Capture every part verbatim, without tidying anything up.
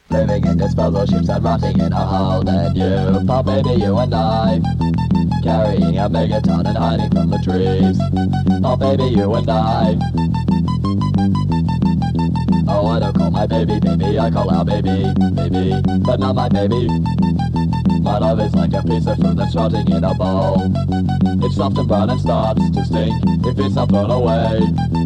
living in disposal ships and rotting in a hole. Then you, pop baby, you and I, carrying a megaton and hiding from the trees. Pop baby, you and I. Oh, I don't call my baby baby, I call our baby baby, but not my baby. My love is like a piece of fruit that's rotting in a bowl. It's soft and brown and starts to stink if it's not thrown away.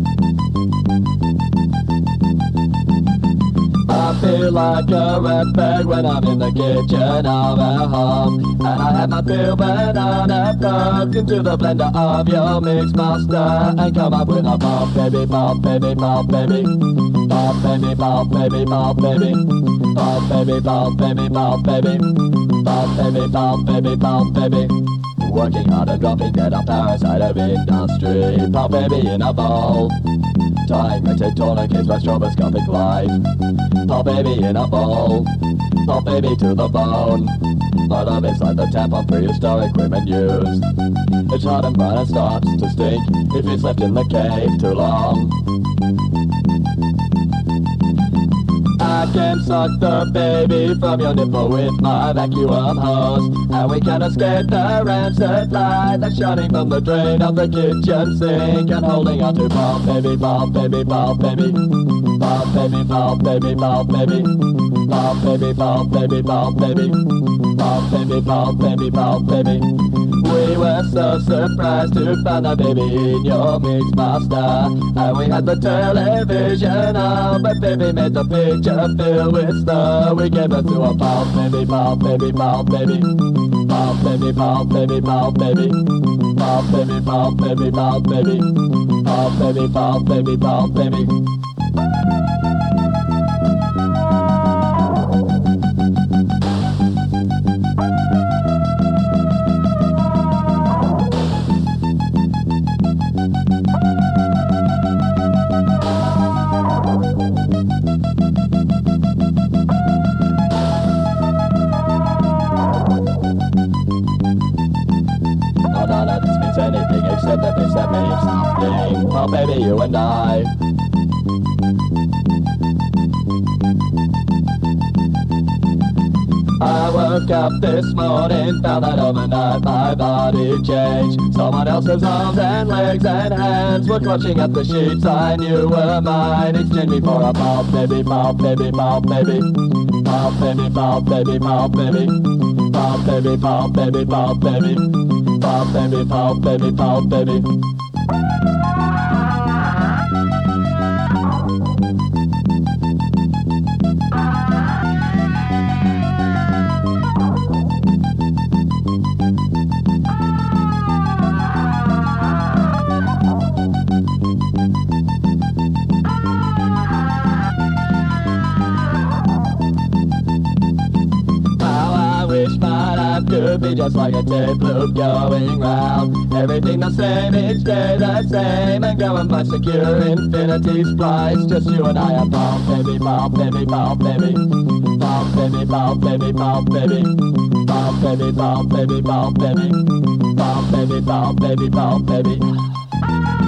I feel like a wetbag when I'm in the kitchen of a home, and I have my peel banana poked into the blender of your mix master and come up with a pop baby, pop baby, pop baby, pop baby, pop baby, pop baby, pop baby, pop baby, pop baby, pop baby, pop baby, pop baby. Working hard and dropping dead on parasite of industry. Pop baby in a bowl, tying printed tourniquets by stroboscopic light. Pop baby in a bowl, pop baby to the bone. My love is like the tampon prehistoric women used. It's hot and brown and starts to stink if it's left in the cave too long. I can suck the baby from your nipple with my vacuum hose, and we can escape the rancid light that's shining from the drain of the kitchen sink, and holding on to pop baby, pop baby, pop baby, pop baby, pop baby, pop baby, pop baby, pop baby, pop baby, pop baby, pop baby, pop baby. We were so surprised to find a baby in your mix master, and we had the television on, but baby made the picture fill with snow. We gave birth to a pop baby, pop baby, pop baby, pop baby, pop baby, pop baby, pop baby, pop baby, pop baby, pop baby, pop baby, pop baby. None of this means anything except that this that means something. Oh baby, you and I. I woke up this morning, found that overnight my body changed. Someone else's arms and legs and hands were clutching at the sheets I knew were mine. Exchanged me for a pop baby, pop baby, pop baby, pop baby, pop baby, pop baby, pop baby, pop baby, pop baby, pop baby, pop baby, pop baby. Could be just like a tape loop going round. Everything the same, each day the same, and going by secure infinity's flights. Just you and I are pop baby, pop baby, pop baby, pop baby, pop baby, pop baby, pop baby, pop baby, pop baby, pop baby, pop baby, pop baby.